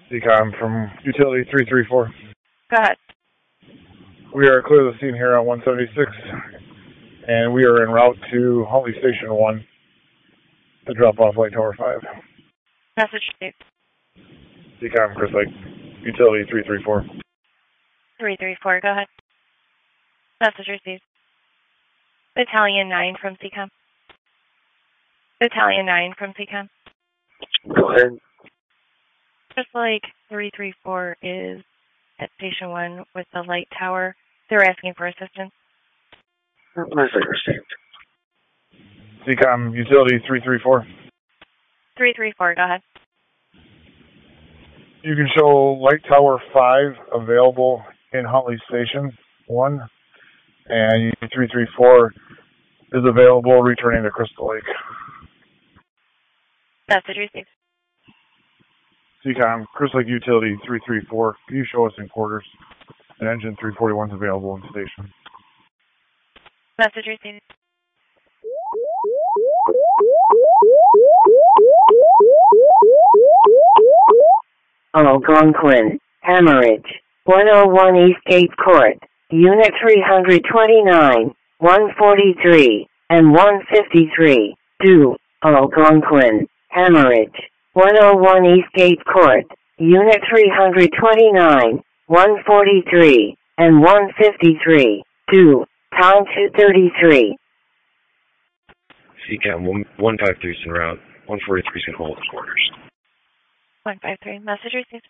Decom from Utility 334. Go ahead. We are clear of the scene here on 176, and we are en route to Huntley Station 1 to drop off Light Tower 5. Message received. Decom, Chris Lake, Utility 334. 334, go ahead. Message received. Battalion 9 from CCOM. Battalion 9 from CCOM. Go ahead. Just like 334 is at Station 1 with the light tower. They're asking for assistance. Message received. Decom, Utility 334. 334, go ahead. You can show Light Tower 5 available in Huntley Station 1, and 334 is available returning to Crystal Lake. Message received. CCOM, Crystal Lake Utility 334. Can you show us in quarters? And engine 341 is available in station. Message received. Algonquin, Hemorrhage, 101 Eastgate Court, Unit 329, 143, and 153, due, Algonquin, Hemorrhage, 101 Eastgate Court, Unit 329, 143, and 153, due, time 2:33. CCAM 153 is en route. 143 is going to hold quarters. 153, message received.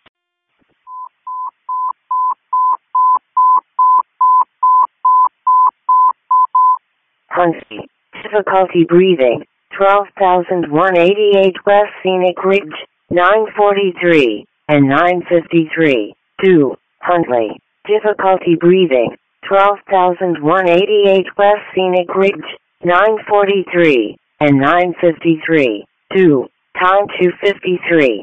Huntley, difficulty breathing, 12,188 West Scenic Ridge, 943, and 953, due, Huntley, difficulty breathing, 12,188 West Scenic Ridge, 943, and 953, due, time 2:53.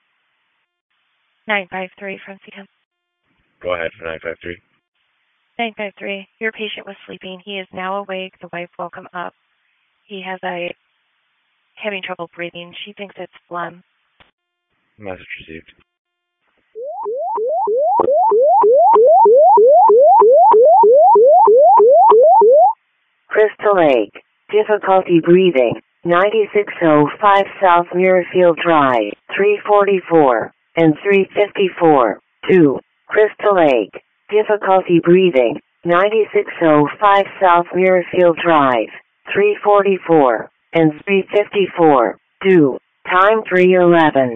953 from CCOM. Go ahead for 953. 953, your patient was sleeping. He is now awake. The wife woke him up. He has having trouble breathing. She thinks it's phlegm. Message received. Crystal Lake, difficulty breathing, 9605 South Muirfield Drive, 344, and 354, 2, Crystal Lake, difficulty breathing, 9605 South Muirfield Drive, 344, and 354, 2, time 3:11.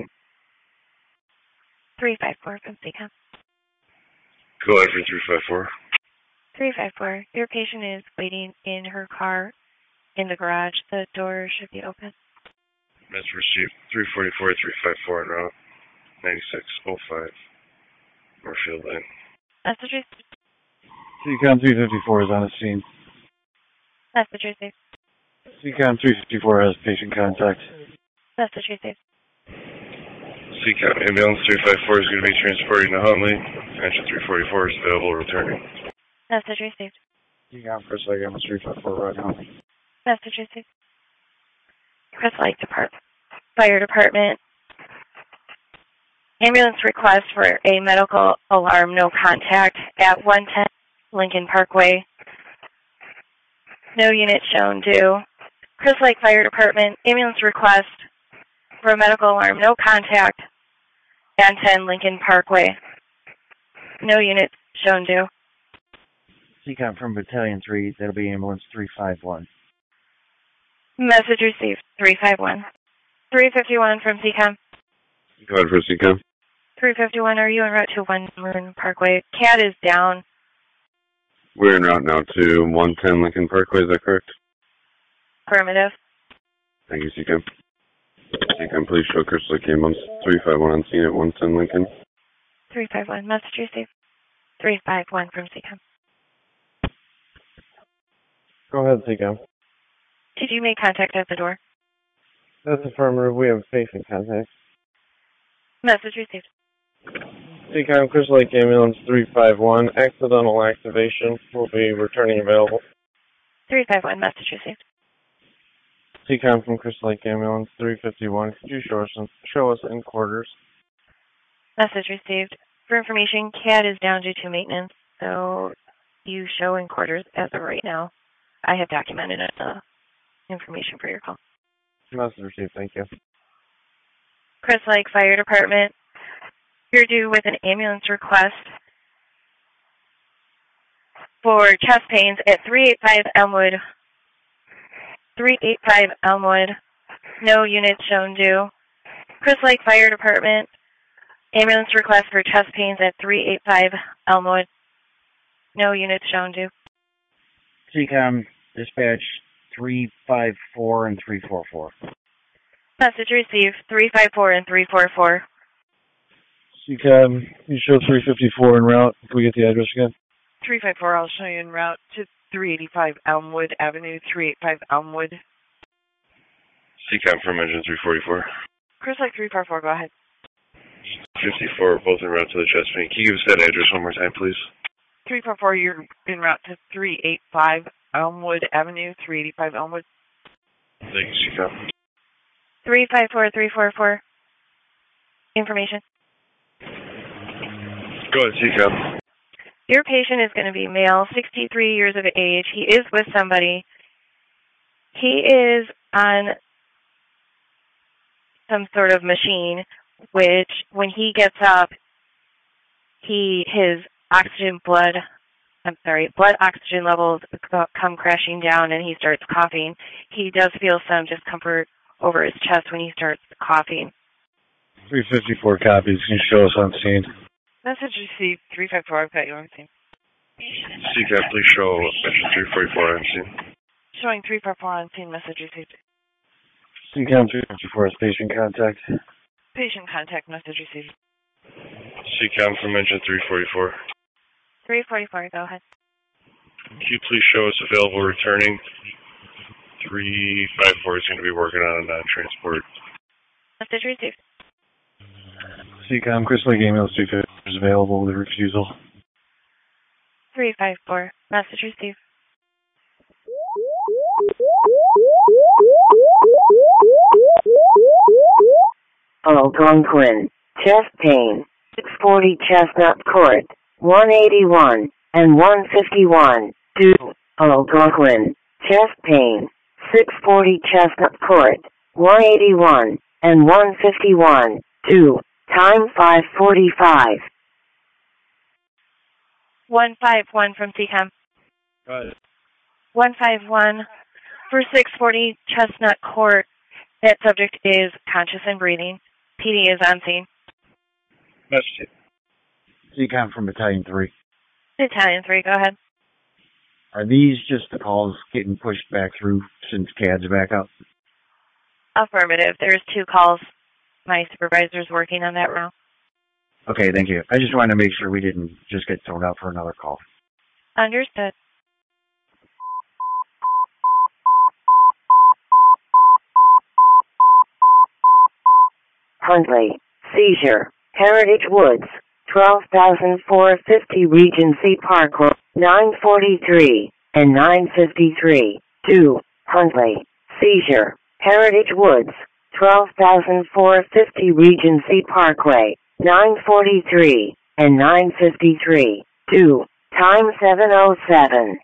354 from CCOM. Go ahead for 354. 354, your patient is waiting in her car in the garage. The door should be open. Message received. 344, 354 en route. 9605. Moorfield Lane. Message received. CCOM 354 is on the scene. Message received. CCOM 354 has patient contact. Message received. CCAM ambulance 354 is going to be transporting to Huntley. Engine 344 is available returning. Message received. CCOM, Chris Lake, MS 354 right now. Message received. Chris Lake Department. Fire Department. Ambulance request for a medical alarm, no contact, at 110 Lincoln Parkway. No unit shown due. Chris Lake Fire Department, ambulance request for a medical alarm, no contact, at 10 Lincoln Parkway. No unit shown due. CCOM from Battalion 3, that'll be ambulance 351. Message received, 351. 351 from CCOM. Go ahead for CCAM. 351, are you en route to 1 Maroon Parkway? CAT is down. We're en route now to 110 Lincoln Parkway, is that correct? Affirmative. Thank you, CCAM. CCAM, please show Crystal Lake ambulance 351 on scene at 110 Lincoln. 351, message received. 351 from CCOM. Go ahead, CCOM. Did you make contact at the door? That's affirmative. We have patient contact. Message received. CCOM, Crystal Lake Ambulance 351. Accidental activation will be returning available. 351, message received. CCOM from Crystal Lake Ambulance 351. Could you show us in quarters? Message received. For information, CAD is down due to maintenance, so you show in quarters as of right now. I have documented information for your call. Message received, thank you. Chris Lake Fire Department, you're due with an ambulance request for chest pains at 385 Elmwood. 385 Elmwood. No units shown due. Chris Lake Fire Department, ambulance request for chest pains at 385 Elmwood. No units shown due. CCOM, dispatch 354 and 344. Message received, 354 and 344. CCOM, you show 354 en route. Can we get the address again? 354, I'll show you en route to 385 Elmwood Avenue, 385 Elmwood. CCOM from engine 344. Chris Lake 344, go ahead. 54, both en route to the chest pain. Can you give us that address one more time, please? 344, you're en route to 385 Elmwood Avenue, 385 Elmwood. Thank you, CCOM. 354, 344. Information. Go ahead, CCOM. Your patient is going to be male, 63 years of age. He is with somebody. He is on some sort of machine, which when he gets up, his blood oxygen levels come crashing down and he starts coughing. He does feel some discomfort over his chest when he starts coughing. 354 copies. Can you show us on scene? Message received, 354, I've got you on scene. CCOM, please show engine 344 on scene. Showing 344 on scene, message received. CCOM 354 is patient contact. Patient contact, message received. CCOM from engine 344. 344, go ahead. Can you please show us available returning? 354 is going to be working on a non-transport. Message received. CCOM, Chris Lake ambulance 250 is available with refusal. 354, message received. Algonquin, chest pain, 640 Chestnut Court, 181 and 151, 2, Algonquin, chest pain, 640 Chestnut Court, 181 and 151, 2, time 5:45. 151 from CCOM. Go ahead. 151 for 640 Chestnut Court. That subject is conscious and breathing. PD is on scene. Message. CCOM from Battalion 3. Battalion 3, go ahead. Are these just the calls getting pushed back through since CAD's back up? Affirmative. There's 2 calls. My supervisor's working on that round. Okay, thank you. I just wanted to make sure we didn't just get thrown out for another call. Understood. Huntley, seizure, Heritage Woods, 12,450 Regency Parkway, 943 and 953, 2, Huntley, seizure, Heritage Woods, 12,450 Regency Parkway, 943 and 953, 2, time 7:07.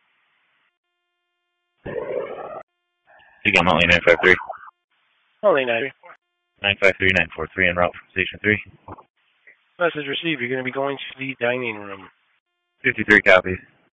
CCOM Huntley 953. Huntley 953. 953, 943 en route from Station 3. Message received. You're going to be going to the dining room. 53 copies.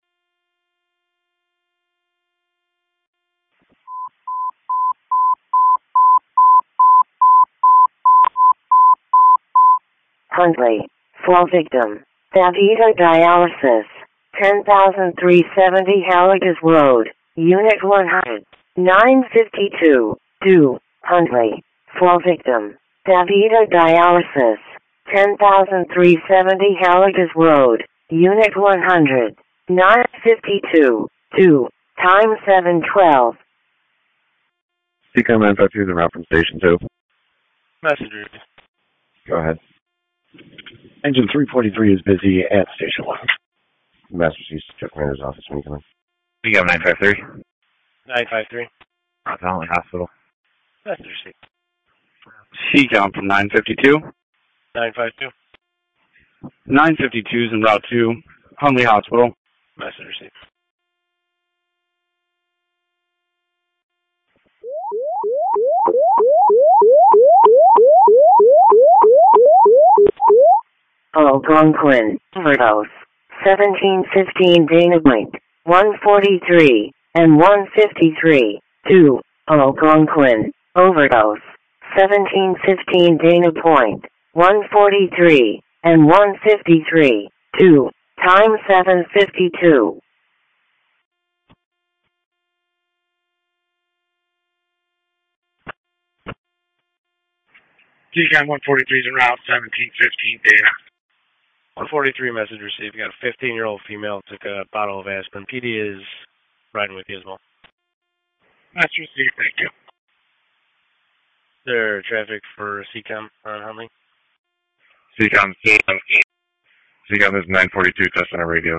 Huntley, fall victim, Davida Dialysis, 10,370 Halligas Road, Unit 100, 952, 2, Huntley, fall victim, Davida Dialysis, 10,370 Halligas Road, Unit 100, 952, 2, time 7:12. CCOM 953 is en route from Station 2. Message received. Go ahead. Engine 343 is busy at Station 1. Master Chief, Chuck Commander's office when you come in. CCOM 953. 953. Huntley Hospital. Message received. CCOM from 952. 952. 952 is en route to Hunley Hospital. Message received. Algonquin, overdose. 1715 Dana Point, 143 and 153. 2. Algonquin, overdose. 1715 Dana Point, 143 and 153. 2. Time 7:52. TCAM 143 is en route, 1715 Dana. 143 message received. You got a 15-year-old female, took a bottle of aspirin. PD is riding with you as well. Message received, thank you. Is there traffic for CCAM on Hunley? CCAM is 942, testing our radios.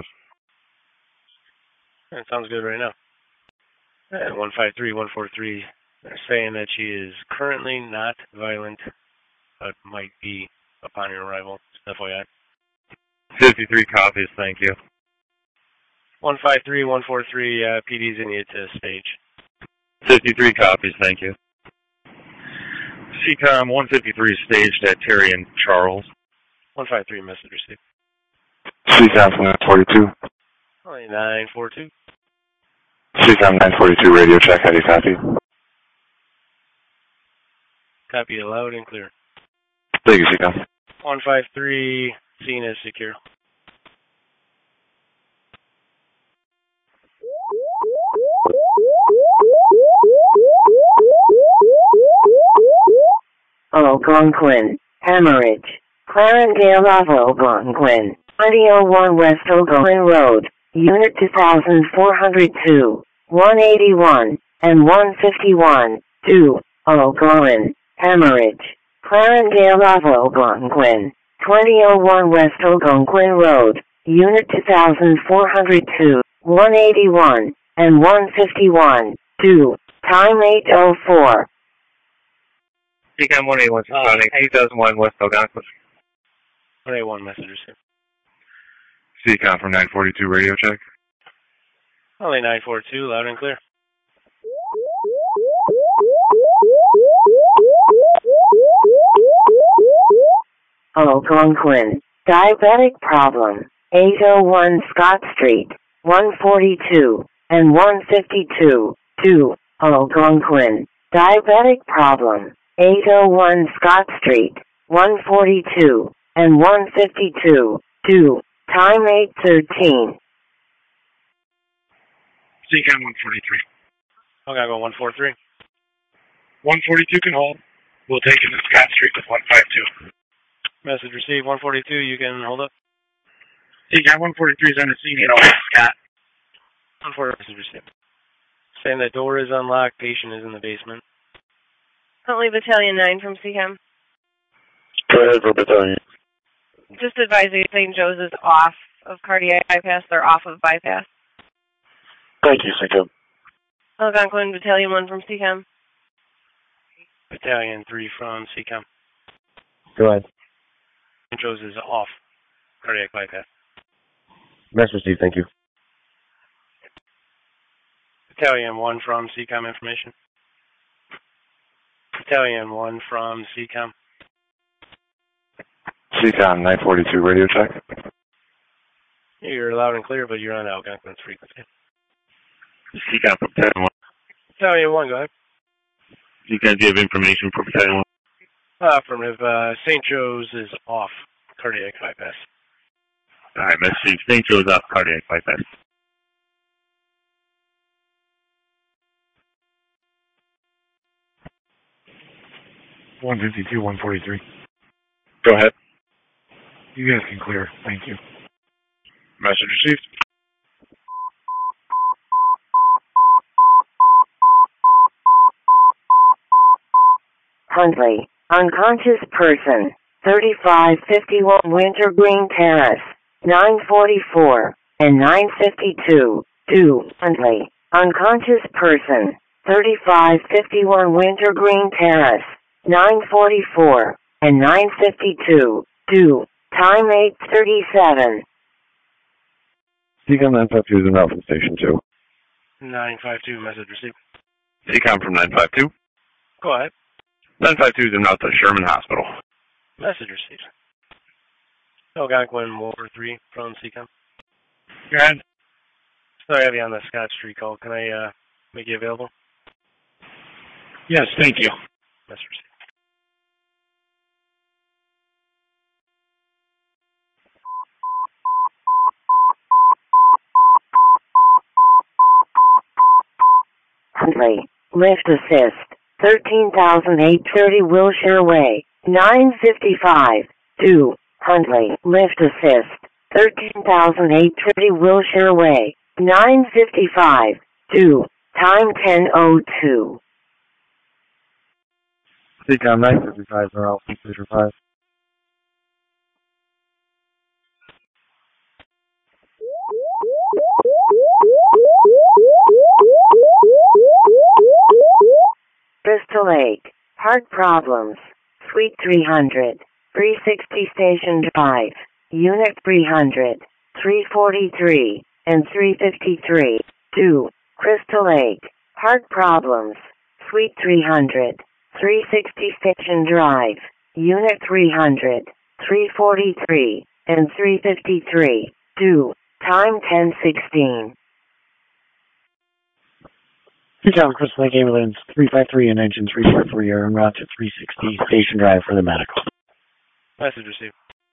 That sounds good right now. And 153, 143, they're saying that she is currently not violent, but might be upon your arrival. Just FYI. 53 copies, thank you. 153, 143, PD's in you to stage. 53 copies, thank you. CCOM 153 staged at Terry and Charles. 153 message received. CCOM 942. 942. CCOM 942 radio check, how do you copy? Copy loud and clear. Thank you, CCOM. 153, scene is secure. Algonquin, hemorrhage. Clarendale of Algonquin, 2001 West Algonquin Road, Unit 2402, 181, and 151, 2, Algonquin, hemorrhage. Clarendale of Algonquin, 2001 West Algonquin Road, Unit 2402, 181, and 151, 2, time 8:04. CCAM 181 responding, 2001 West Algonquin. 181 message received. CCOM from 942 radio check. Only 942, loud and clear. Algonquin, diabetic problem, 801 Scott Street, 142, and 152, 2, Algonquin, diabetic problem, 801 Scott Street, 142, and 152, 2, time 8:13. CCAM 143. Okay, I'll go 143. 142 can hold. We'll take him to Scott Street with 152. Message received. 142, you can hold up. CCAM 143 is on the scene, Scott. 143 message received. Saying the door is unlocked, patient is in the basement. Huntley Battalion 9 from CCAM. Go ahead for battalion. Just advising St. Joe's is off of cardiac bypass. They're off of bypass. Thank you, CCAM. Algonquin Battalion 1 from CCAM. Battalion 3 from CCAM. Go ahead. St. Joe's is off cardiac bypass. Message received, thank you. Battalion 1 from CCAM information. Battalion 1 from CCAM. CCOM 942 radio check. You're loud and clear, but you're on Algonquin's frequency. CCAM from Battalion 1. Battalion 1, go ahead. You guys give information for Battalion 1? Affirmative. St. Joe's is off cardiac bypass. Alright, message. St. Joe's off cardiac bypass. $152, $143. Go ahead. You guys can clear. Thank you. Message received. Huntley, unconscious person, 3551 Wintergreen Terrace, 944, and 952, 2, Huntley, unconscious person, 3551 Wintergreen Terrace, 944, and 952, 2, Time 8:37. CCOM 952 is en route from Station 2. 952, message received. CCOM from 952. Go ahead. 952 is en route to Sherman Hospital. Message received. Algonquin 143 from CCOM. Go ahead. Sorry, I have you on the Scott Street call. Can I make you available? Yes, thank you. Message received. Huntley, lift assist, 13,830 Wilshire Way, 955, 2, Huntley, lift assist, 13,830 Wilshire Way, 955, 2, time 10:02. CCOM 955 en route from Station 5. Crystal Lake, heart problems, Suite 300, 360 Station Drive, Unit 300, 343, and 353, 2, Crystal Lake, heart problems, Suite 300, 360 Station Drive, Unit 300, 343, and 353, 2, time 10:16. CCOM Crystal Lake Ambulance 353 and engine 343 are en route to 360 Station Drive for the medical. Message received.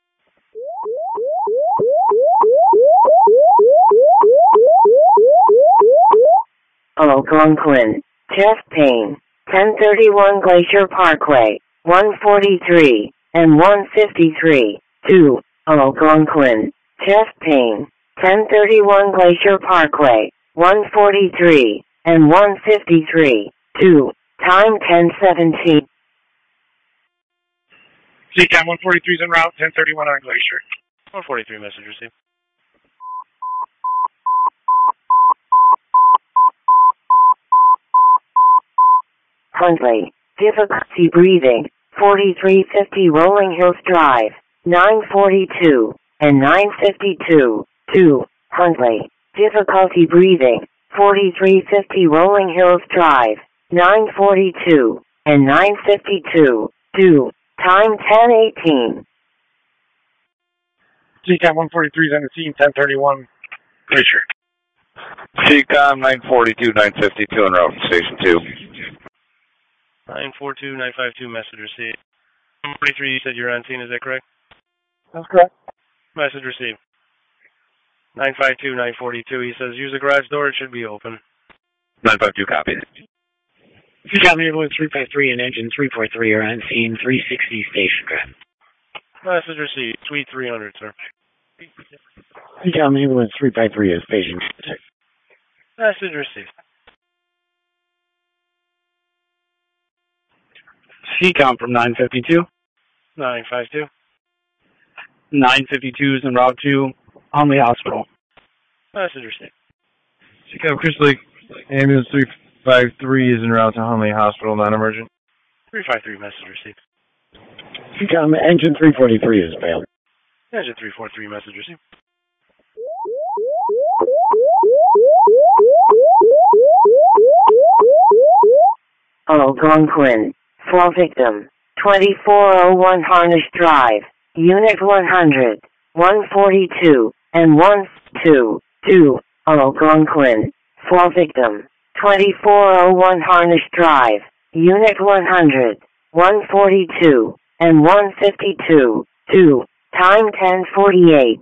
Algonquin, chest pain, 1031 Glacier Parkway, 143 and 153, 2, Algonquin, chest pain, 1031 Glacier Parkway, 143 and 153, 2, time 10:17. CCOM 143 is en route, 1031 on Glacier. 143, message received. Huntley, difficulty breathing, 4350 Rolling Hills Drive, 942 and 952, 2, Huntley, difficulty breathing, 4350 Rolling Hills Drive, 942 and 952, 2, time 10:18. CCOM 143 is on the scene, 1031 Glacier. CCOM 942, 952 en route from Station 2. 942, 952, message received. 43, you said you're on scene, is that correct? That's correct. Message received. 952, 942, he says, use the garage door, it should be open. 952, copy. CCOM Ambulance 353 and engine 343 are on scene 360 Station Drive. Message received. Suite 300, sir. CCOM Ambulance 353 is patient. Message received. CCOM from 952. 952. 952 is en route to Huntley Hospital. Message received. CCOM Crystal Lake Ambulance 353 is en route to Huntley Hospital, non-emergent. 353, message received. CCOM engine 343 is failed. Engine 343, message received. Algonquin, fall victim, 2401 Harnish Drive, Unit 100, 142, and 122, Algonquin, fall victim, 2401 Harnish Drive, Unit 100, 142, and 152, 2, time 10:48.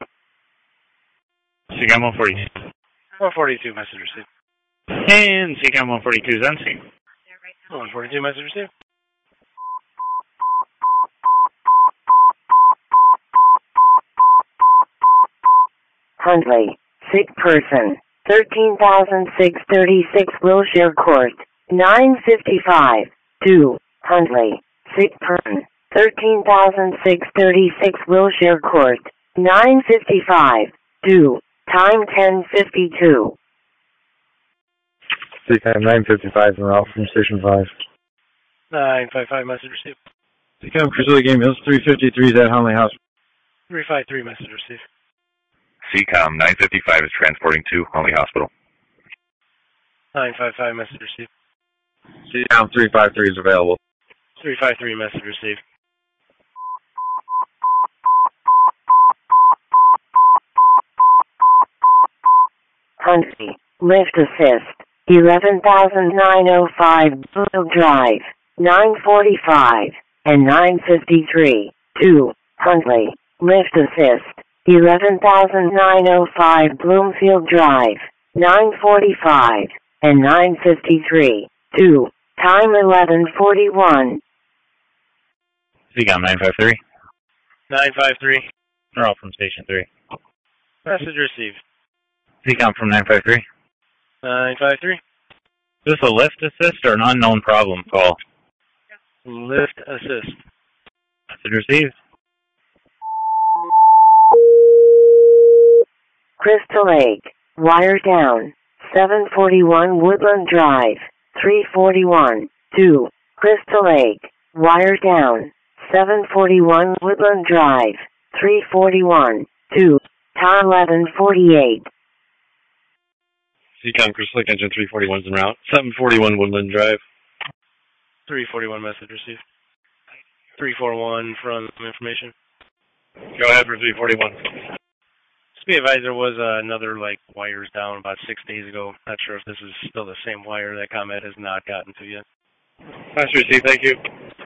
CCOM 142. 142, message received. And CCOM 142 is on scene. 142, message received. Huntley, sick person, 13,636 Wilshire Court, 955, 2, Huntley, sick person, 13,636 Wilshire Court, 955, 2, time 10:52. CCOM 955 en route from Station 5. 955, message received. CCOM Crystal Lake Ambulance 353 is at Huntley Hospital. 353, message received. CCOM 955 is transporting to Huntley Hospital. 955, message received. CCOM 353 is available. 353, message received. Huntley, lift assist, 11,905 Blue Drive, 945 and 953. 2. Huntley, lift assist, 11,905 Bloomfield Drive, 945 and 953. 2. Time 11:41. CCOM 953. 953. They're all from Station 3. Message received. CCOM from 953. 953. Is this a lift assist or an unknown problem call? Lift assist. Message received. Crystal Lake, wire down, 741 Woodland Drive, 341. 2. Crystal Lake, wire down, 741 Woodland Drive, 341. 2. Time 11:48. CCOM Crystal Lake Engine 341 is en route. 741 Woodland Drive. 341, message received. 341 from information. Go ahead for 341. Just be advised, there was another wires down about 6 days ago. Not sure if this is still the same wire that ComEd has not gotten to yet. Message received, thank you.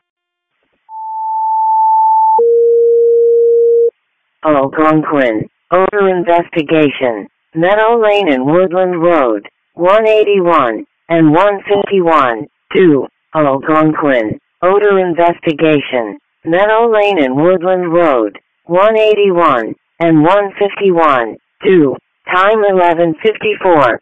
Algonquin, odor investigation, Meadow Lane and Woodland Road, 181 and 151. 2. Algonquin, odor investigation, Meadow Lane and Woodland Road, 181 and 151. 2. Time 11:54.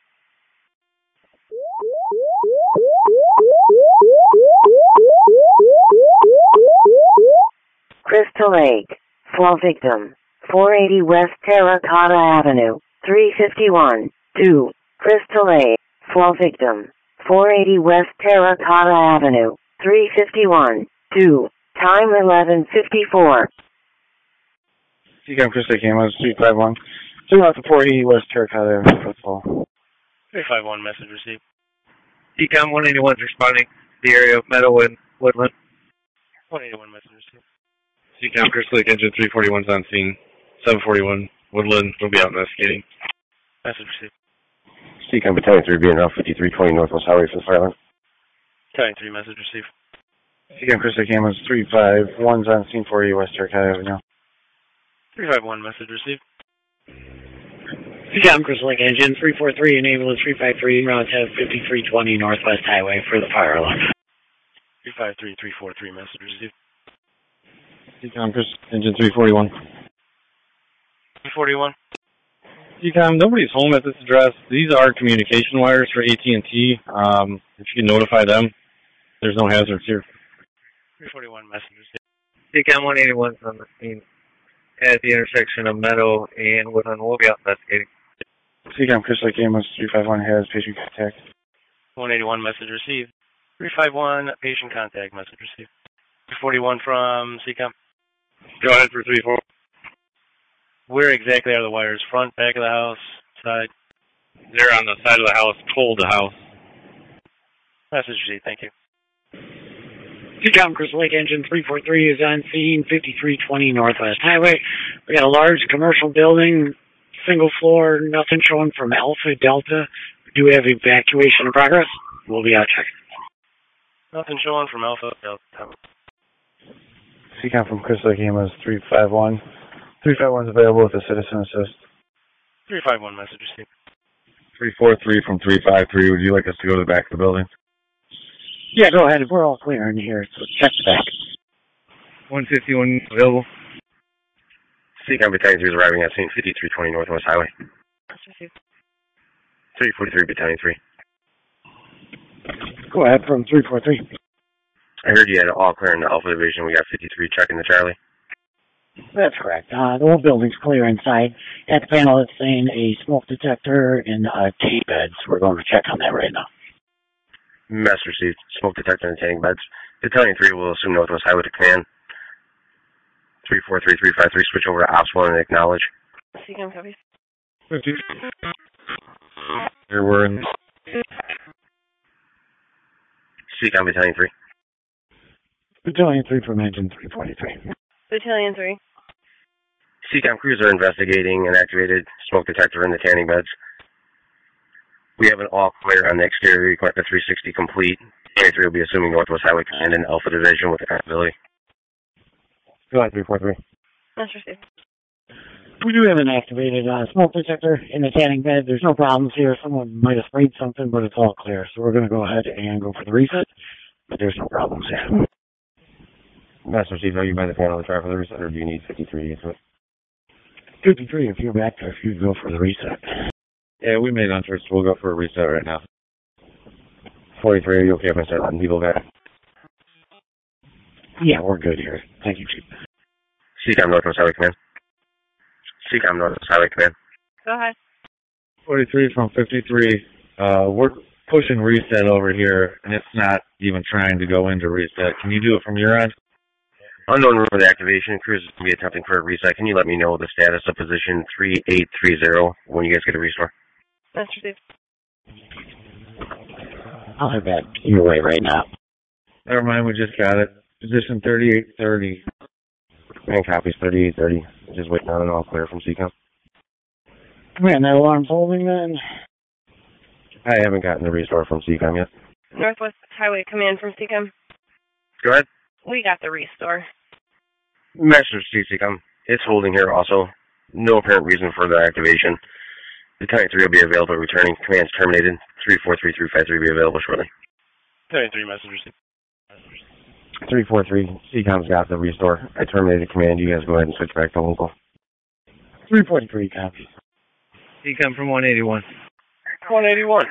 Crystal Lake, fall victim, 480 West Terracotta Avenue, 351. 2. Crystal Lake, fall victim, 480 West Terracotta Avenue, 351. 2. Time 11:54. CCOM Crystal Lake Ambulance 351. Through out to 480 West Terracotta Avenue for the fall. 351, message received. CCOM 181 is responding to the area of Meadowwood, Woodland. 181, message received. CCOM Crystal Lake Engine 341 is on scene. 741 Woodland will be out investigating. Message received. CCOM Battalion 3 being Route 5320 Northwest Highway for the fire line. Battalion 3, message received. CCOM Crystal Lake Ambulance 351's on scene 480 West Terracotta Avenue. 351, message received. CCOM Crystal Lake Engine 343 and Ambulance 353 en route to 5320 Northwest Highway for the fire alarm. 353, 343, message received. CCOM Crystal Engine 341. 341. CCOM, nobody's home at this address. These are communication wires for AT&T. If you can notify them, there's no hazards here. 341, message received. CCOM 181 is on the scene at the intersection of Meadow and Woodland. We'll be out investigating. CCOM Crystal Lake Ambulance 351 has patient contact. 181, message received. 351, patient contact, message received. 341 from CCOM. Go ahead for 34. Where exactly are the wires? Front, back of the house, side? They're on the side of the house, pulled the house. Message received, thank you. CCOM Crystal Lake Engine 343 is on scene 5320 Northwest Highway. We got a large commercial building, single floor, nothing showing from Alpha, Delta. We do have evacuation in progress. We'll be out checking. Nothing showing from Alpha, Delta. CCOM from Crystal Lake Ambulance 351. 351 is available with a citizen assist. 351, message received. 343 from 353. Would you like us to go to the back of the building? Yeah, go ahead. We're all clear in here, so check the back. 151 available. CCOM Battalion 3 is arriving at scene 5320 Northwest Highway. 343 Battalion 3. Go ahead from 343. I heard you had all clear in the Alpha Division. We got 53 checking the Charlie. That's correct. The whole building's clear inside. At the panel, it's saying a smoke detector and tape beds. We're going to check on that right now. Mess received. Smoke detector and tanning beds. Battalion 3 will assume Northwest Highway to command. 343353, switch over to Ops 1 and acknowledge. CCOM copies. 50. Here we're in. CCOM Battalion 3. Battalion 3 from engine 343. Battalion 3. CCOM crews are investigating an activated smoke detector in the tanning beds. We have an all clear on the exterior, equipment 360 complete. Battalion 3 will be assuming Northwest Highway Command and Alpha Division with accountability. Go ahead, 343. That's received. We do have an activated smoke detector in the tanning bed. There's no problems here. Someone might have sprayed something, but it's all clear. So we're going to go ahead and go for the reset, but there's no problems here. Master Chief, are you by the panel to try for the reset, or do you need 53 to get to it? 53, if you're back there, if you go for the reset. Yeah, we made enters. We'll go for a reset right now. 43, are you okay if I start letting people back? Yeah, we're good here. Thank you, Chief. CCOM Northwest Highway Command. CCOM Northwest Highway Command. Go ahead. 43 from 53. We're pushing reset over here, and it's not even trying to go into reset. Can you do it from your end? Unknown room for the activation. Crews will be attempting for a reset. Can you let me know the status of position 3830 when you guys get a restore? That's received. I'll have that your way right now. Never mind, we just got it. Position 3830. And copies 3830. Just waiting on an all clear from CCOM. Man, that alarm's holding then. I haven't gotten the restore from CCOM yet. Northwest Highway Command from CCOM. Go ahead. We got the restore. Master Chief CCOM. It's holding here also. No apparent reason for the activation. Battalion 3 will be available returning. Command's terminated. 343353 will be available shortly. Battalion 3 messengers. 343. CCOM's got the restore. I terminated command. You guys go ahead and switch back to local. 343 copy. CCOM from 181. 181.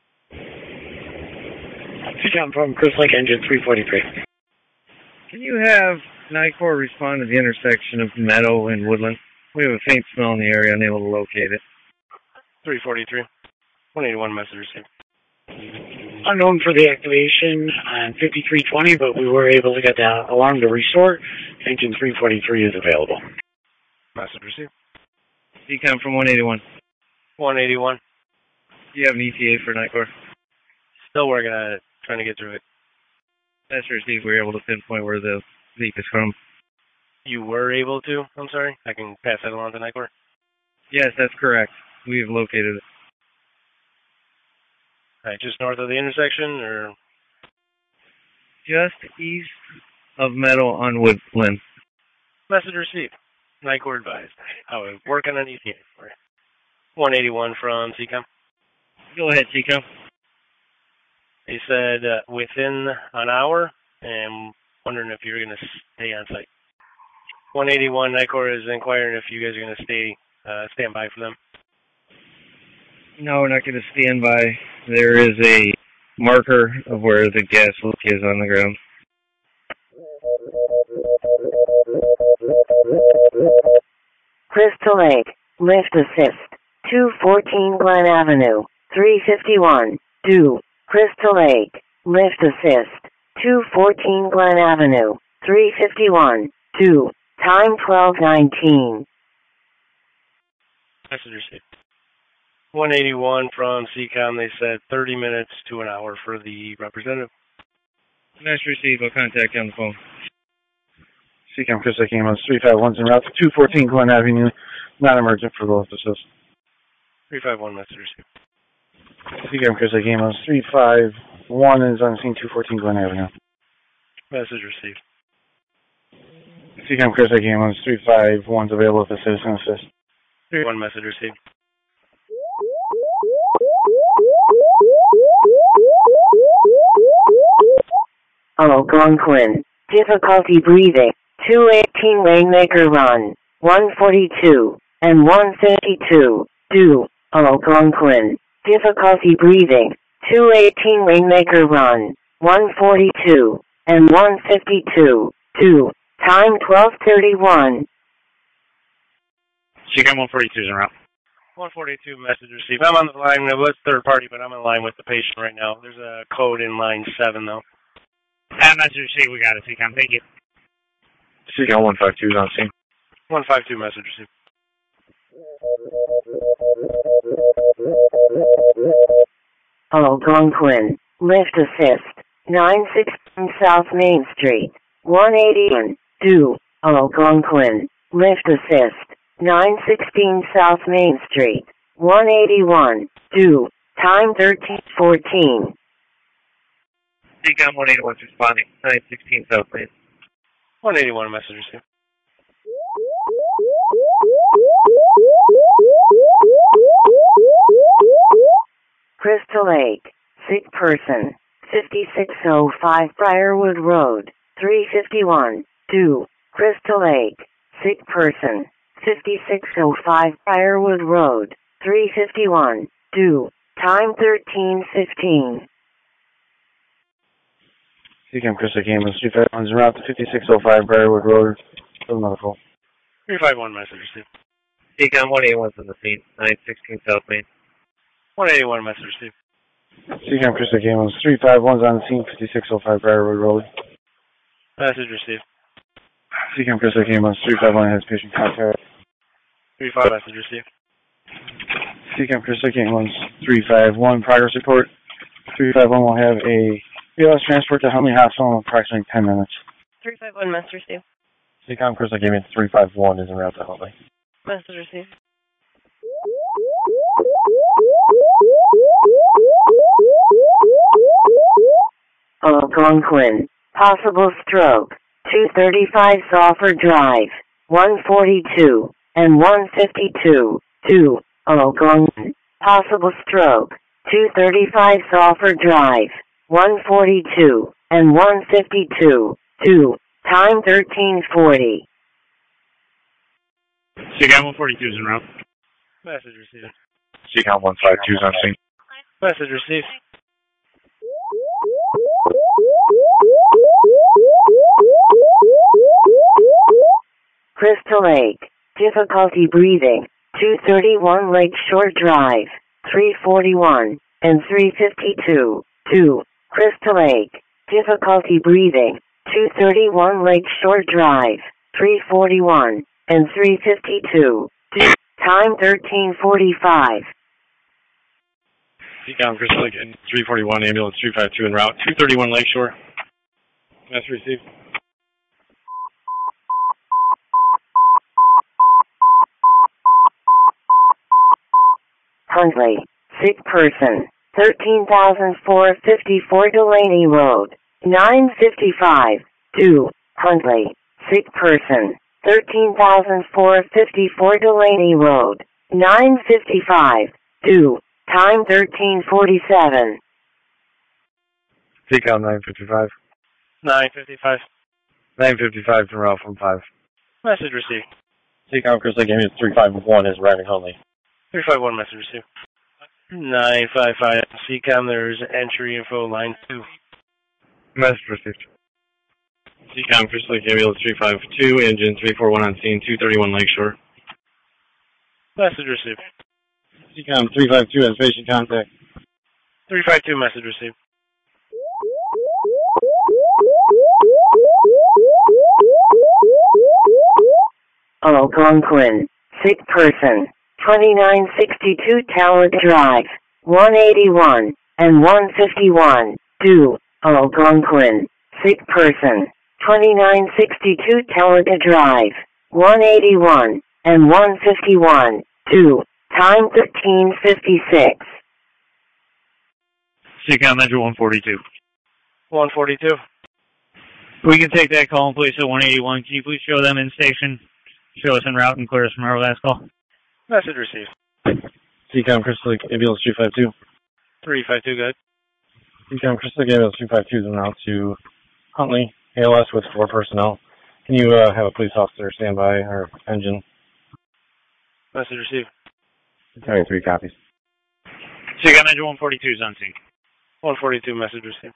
CCOM from Chris Lake Engine 343. Can you have NICOR respond to the intersection of Meadow and Woodland? We have a faint smell in the area, unable to locate it. 343. 181 messengers. Unknown for the activation on 5320, but we were able to get the alarm to restore. Engine 343 is available. Message received. CCOM from 181. 181. Do you have an ETA for NICOR? Still working on it, trying to get through it. That's to see if we were able to pinpoint where the leak is from. You were able to? I'm sorry. I can pass that along to NICOR. Yes, that's correct. We've located it. All right, just north of the intersection, or? Just east of Meadow on Woodland. Message received. NICOR advised. I was working on ETA for you. 181 from CCOM. Go ahead, CCOM. They said within an hour, and wondering if you're going to stay on site. 181, NICOR is inquiring if you guys are going to stand by for them. No, we're not going to stand by. There is a marker of where the gas leak is on the ground. Crystal Lake, lift assist, 214 Glen Avenue, 351, due. Crystal Lake, lift assist, 214 Glen Avenue, 351, due. Time 12:19. Message received. 181 from CCOM. They said 30 minutes to an hour for the representative. Nice receive. I'll contact you on the phone. CCOM Chris Lake Amos 351's en route to 214 Glen Avenue. Not emergent for the lift assist. 351 message received. CCOM Chris Lake Amos 351 is on scene 214 Glen Avenue. Message received. CCOM Chris Lake Amos 351's available with a citizen assist. 31 message received. Algonquin, difficulty breathing, 218 Rainmaker Run, 142, and 152, due. Algonquin, difficulty breathing, 218 Rainmaker Run, 142, and 152, due. Time 12:31. CCOM 142 is en route. 142 message received. I'm on the line. It was third party, but I'm in line with the patient right now. There's a code in line 7, though. Message received. We got it, CCOM. Thank you. Seacom 152 is on scene. 152, message received. Algonquin, lift assist, 916 South Main Street, 181, due, Algonquin, lift assist, 916 South Main Street, 181, due, time 13:14. Seacom 181 responding, 916 South Main. 181, message received. Crystal Lake, sick person, 5605 Briarwood Road, 351, due, Crystal Lake, sick person, 5605 Briarwood Road, 351, due, time 13:15. Seacom Crystal Lake Ambulance 351 is en route to 5605 Briarwood Road. Still another call. 351, message received. Seacom 181's on the scene, 916 South Main. 181, message received. Seacom Crystal Lake Ambulance 351's on the scene, 5605 Briarwood Road. Message received. Seacom Crystal Lake Ambulance 351 has patient contact. 35, message received. Seacom Crystal Lake Ambulance 351 progress report. 351 will have a BLS transport to Huntley Hospital in approximately 10 minutes. 351, message received. Seacom Crystal Lake Ambulance 351 is en route to Huntley. Message received. Algonquin, possible stroke, 235 Salford Drive, 142, and 152, 2, Algonquin, possible stroke, 235 Salford Drive, 142, and 152, 2, time 13:40. Seacom 142 is en route. Message received. Seacom 152 is on scene. Message received. Crystal Lake, difficulty breathing, 231 Lakeshore Drive, 341, and 352, 2, Crystal Lake, difficulty breathing, 231 Lakeshore Drive, 341, and 352, 2, time 13:45. Seacom Crystal Lake 341 ambulance 352 en route 231 Lakeshore. Message received. Huntley, sick person, 13,454 Delaney Road, 955, 2, Huntley, sick person, 13,454 Delaney Road, 955, 2, time 13:47. Seacom 955. 955. 955 en route from 5. Message received. Seacom Crystal Lake Ambulance 351 is arriving Huntley. 351, message received. 955. Seacom, there's entry info line 2. Message received. Seacom Crystal Lake Ambulance 352, engine 341 on scene 231 Lakeshore. Message received. Seacom 352 has patient contact. 352, message received. Algonquin, sick person, 2962 Talbot Drive, 181, and 151, due, Algonquin, sick person, 2962 Talbot Drive, 181, and 151, due, time 13:56. Seacom Metro 142. 142. We can take that call and place at 181. Can you please show them in station? Show us en route and clear us from our last call. Message received. Seacom Crystal Lake Ambulance 352. 352, good. Seacom Crystal Lake Ambulance 352 is en route to Huntley, ALS with 4 personnel. Can you have a police officer stand by our engine? Message received. Battalion 3 copies. Seacom Metro 142 is on scene. 142, message received.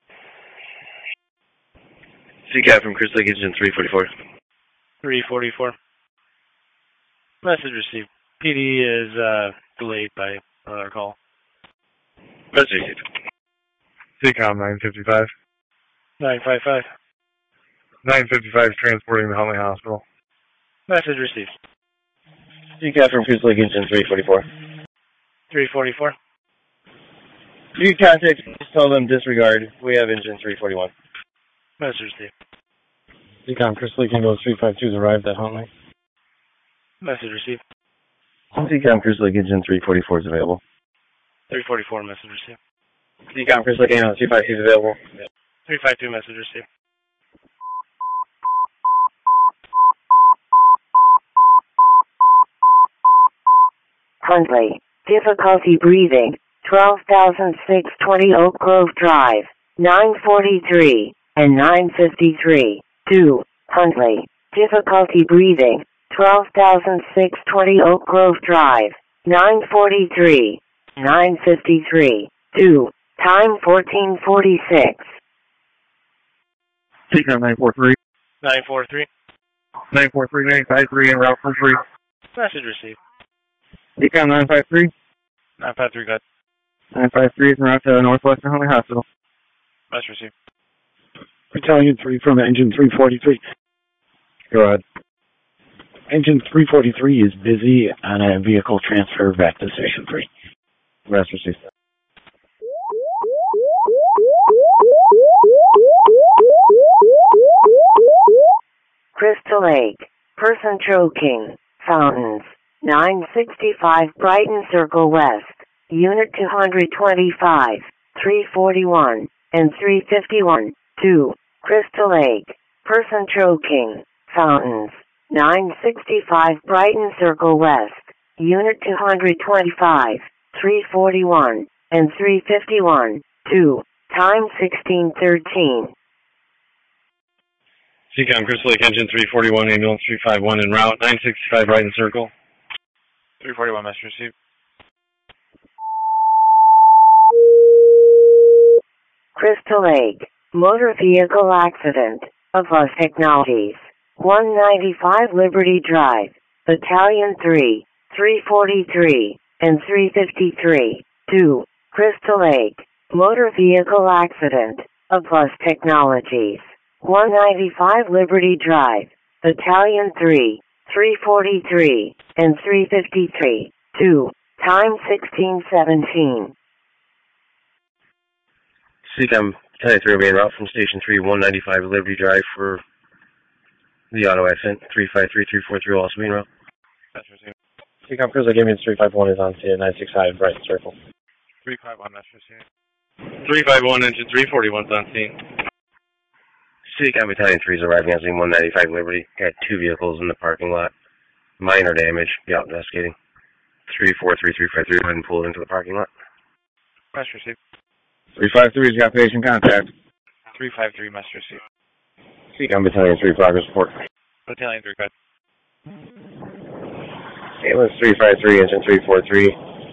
Seacom from Crystal Lake Engine 344. 344. Message received. PD is delayed by another call. Message received. Seacom 955. 955. 955 transporting to Huntley Hospital. Message received. CCAP from Cruise Lake Engine 344. 344. You can contact, just tell them disregard. We have engine 341. Message received. Decom Chris Lake Ingo 352's arrived at Huntley. Message received. CCAP Cruise Lake Engine 344 is available. 344, message received. CCAP Chris Lake Engine 352 is available. 352, message received. Huntley, difficulty breathing, 12,620 Oak Grove Drive, 943 and 953. 2. Huntley, difficulty breathing, 12,620 Oak Grove Drive, 943, 953. 2. Time 1446. CCAP 943. 943. 943, 953 en route for 3. Message received. CCAP 953. 953, good. 953 is en route to Northwestern Huntley Hospital. Message received. Battalion 3 from Engine 343. Go ahead. Engine 343 is busy on a vehicle transfer back to Station 3. Rest received. Crystal Lake, person choking, fountains, 965 Brighton Circle West, Unit 225, 341, and 351. 2. Crystal Lake, person choking, fountains, 965 Brighton Circle West, Unit 225, 341, and 351. 2. Time 1613. CCOM Chris Lake Engine 341, ambulance 351 en route, 965 Brighton Circle. 341, message received. Crystal Lake, motor vehicle accident, Plus Technologies, 195 Liberty Drive, Battalion 3, 343, and 353. 2. Crystal Lake, motor vehicle accident, Plus Technologies, 195 Liberty Drive, Battalion 3, 343, and 353. 2. Time 1617. CCAM Battalion 3 will be en route from Station 3, 195 Liberty Drive for the auto accident. 353-343 will also be en route. CCOM Chris Lake Ambulance 351 is on scene at 965 Brighton Circle. 351, message received. 351, Engine 341 is on scene. CCAM Battalion 3 is arriving on scene 195 Liberty. Got 2 vehicles in the parking lot. Minor damage. Be out investigating. 343-353, go ahead and pull it into the parking lot. Message received. 353's got patient contact. 353, message received. CCAM Battalion 3, progress report. Battalion 3, good. Ambulance 353, Engine 343.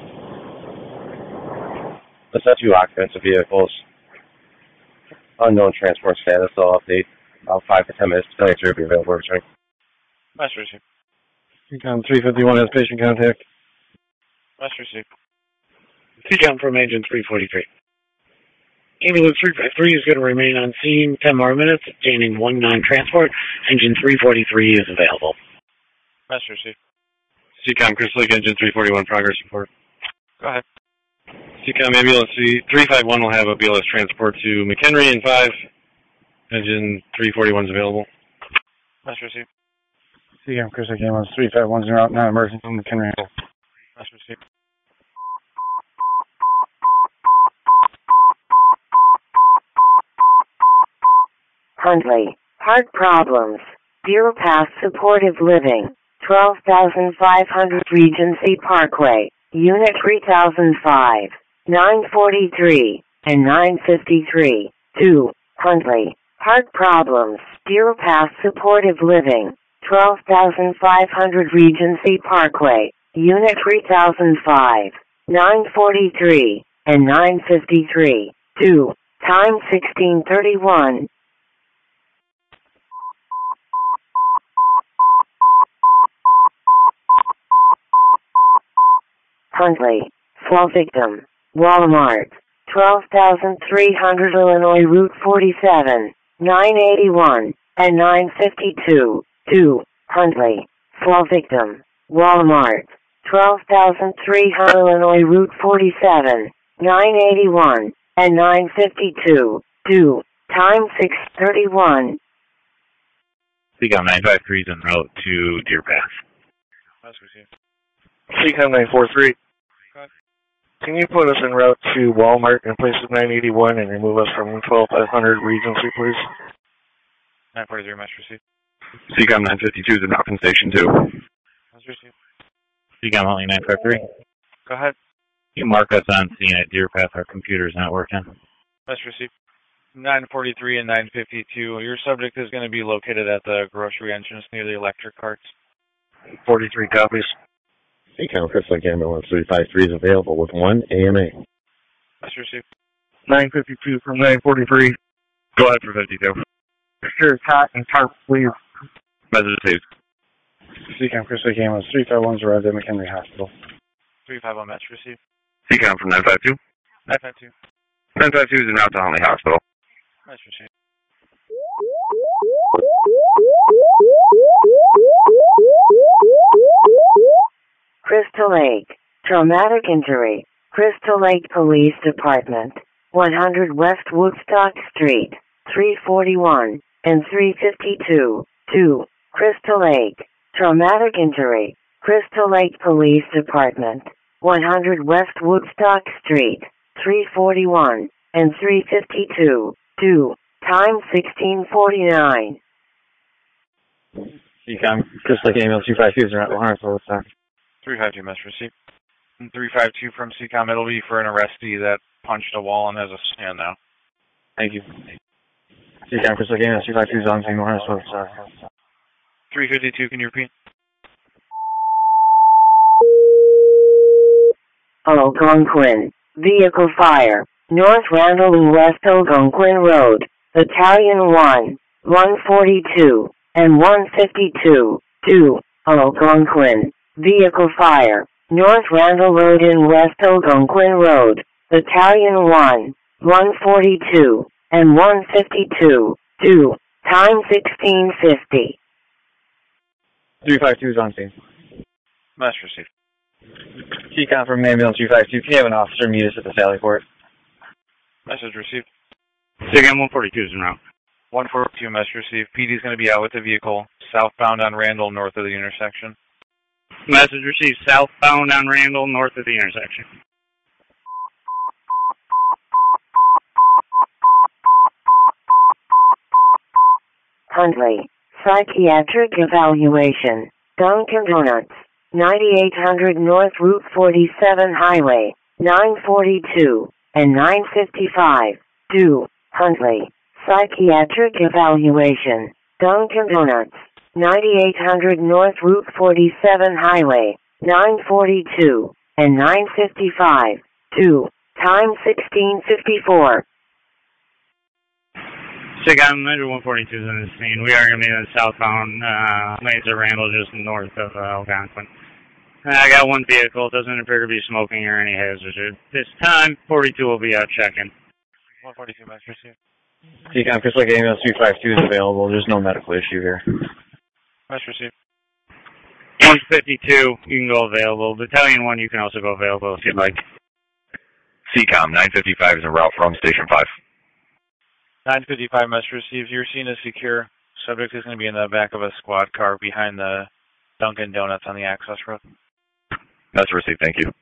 Let's have 2 occupants of vehicles. Unknown transport status, so I'll update about 5 to 10 minutes. Battalion 3 will be available for returning. Message received. CCOM 351 has patient contact. Message received. CCOM from Engine 343. Ambulance 353 is going to remain on scene 10 more minutes, obtaining 19 transport. Engine 343 is available. Message received. CCOM Chris Lake Engine 341 progress report. Go ahead. CCOM Ambulance 351 will have a BLS transport to McHenry in 5. Engine 341 is available. Message received. CCOM Chris Lake Ambulance 351 is en route, non-emergency, McHenry. Message received. Huntley, heart problems, Deer Pass Supportive Living, 12,500 Regency Parkway, Unit 3005, 943, and 953. 2. Huntley, heart problems, Deer Pass Supportive Living, 12,500 Regency Parkway, Unit 3005, 943, and 953. 2. Time 1631. Huntley, fall victim, Walmart, 12,300 Illinois Route 47, 981, and 952. 2. Huntley. Slow victim. Walmart. 12,300 Illinois Route 47. 981 and 952. 2. Time 6:31. CCOM 953 is en route to Deer Path. That's received. CCOM 943. Can you put us en route to Walmart in place of 981 and remove us from 12,500 Regency, please? 943, match received. CCOM 952 is en route from Station 2. That's received. CCOM only 953. Go ahead. You mark us on scene at Deer Path. Our computer's not working. Match received. 943 and 952. Your subject is going to be located at the grocery entrance near the electric carts. 43 copies. CCOM Chris Lake Ambulance 353 is available with 1 AMA. That's received. 952 from 943. Go ahead for 52. Sure, cot and tarp, please. Message received. CCOM Chris Lake Ambulance 351's arrived at McHenry Hospital. 351 match received. CCOM from 952. 952. 952 is en route to Huntley Hospital. Match received. Crystal Lake. Traumatic injury. Crystal Lake Police Department. 100 West Woodstock Street. 341 and 352. 2. Crystal Lake. Traumatic injury. Crystal Lake Police Department. 100 West Woodstock Street. 341 and 352. 2. Time 16:49. CCOM Chris Lake Ambulance 252 is around Lawrenceville. 352 match received. 352 from CCOM. It'll be for an arrestee that punched a wall and has a stand now. Thank you. CCOM Chris Lake Ambulance 252 is on scene Lawrenceville. 352, can you repeat? Algonquin. Vehicle fire. North Randall and West Algonquin Road. Battalion 1, 142, and 152. 2. Algonquin. Vehicle fire. North Randall Road and West Algonquin Road. Battalion 1, 142, and 152. 2. Time 16:50. 352 is on scene. Match received. CCOM from Ambulance 252. Can you have an officer meet us at the Sally Port? Message received. CCOM 142 is en route. 142, message received. PD is going to be out with the vehicle, southbound on Randall, north of the intersection. Message received. Southbound on Randall, north of the intersection. Huntley. Psychiatric evaluation. Dunkin' Donuts. 9800 North Route 47 Highway. 942 and 955. 2. Huntley. Psychiatric evaluation. Dunkin' Donuts. 9800 North Route 47 Highway. 942 and 955. 2. Time 16:54. CCOM Measure 142 is in the scene. We are going to be in the southbound lanes of Randall, just north of Algonquin. I got one vehicle. It doesn't appear to be smoking or any hazards. At this time, 42 will be out checking. 142, match received. CCOM Chris Lake Ambulance 352 is available. There's no medical issue here. Match received. 152, you can go available. Battalion 1, you can also go available if you'd like. CCOM 955 is en route from Station 5. 955, match received. Your scene is secure. Subject is going to be in the back of a squad car behind the Dunkin' Donuts on the access road. That's received, thank you.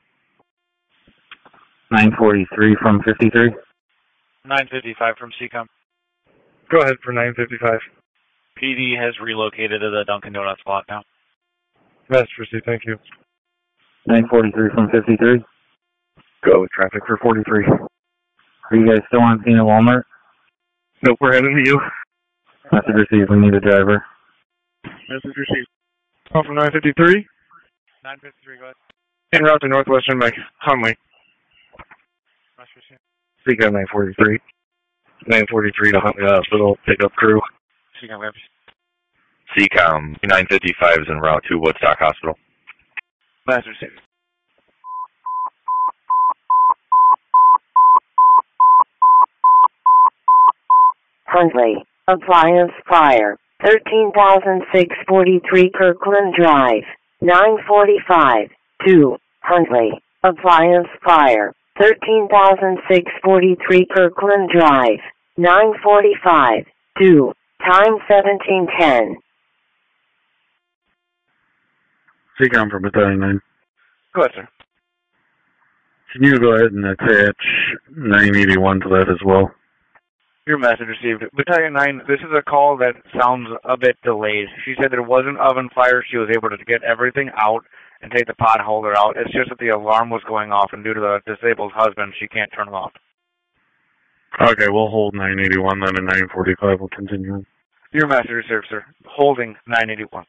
943 from 53. 955 from CCOM. Go ahead for 955. PD has relocated to the Dunkin' Donuts lot now. Message received, thank you. 943 from 53. Go with traffic for 43. Are you guys still on scene at Walmart? Nope, we're heading to you. Message received, we need a driver. Message received. Call from 953. 953, go ahead. En route to Northwestern by Huntley. Message received. CCOM 943. 943 to Huntley Hospital, pickup crew. CCOM, grab. CCOM 955 is en route to Woodstock Hospital. Message received. Huntley. Appliance fire. 13,643 Kirkland Drive, 945, 2, Huntley, appliance fire, 13,643 Kirkland Drive, 945, 2, time 1710. Seacom for Battalion 9. Go ahead, sir. Can you go ahead and attach 981 to that as well? Your message received. Battalion 9, this is a call that sounds a bit delayed. She said there was an oven fire. She was able to get everything out and take the pot holder out. It's just that the alarm was going off, and due to the disabled husband, she can't turn it off. Okay, we'll hold 981 then, and 945 will continue. Your message received, sir. Holding 981.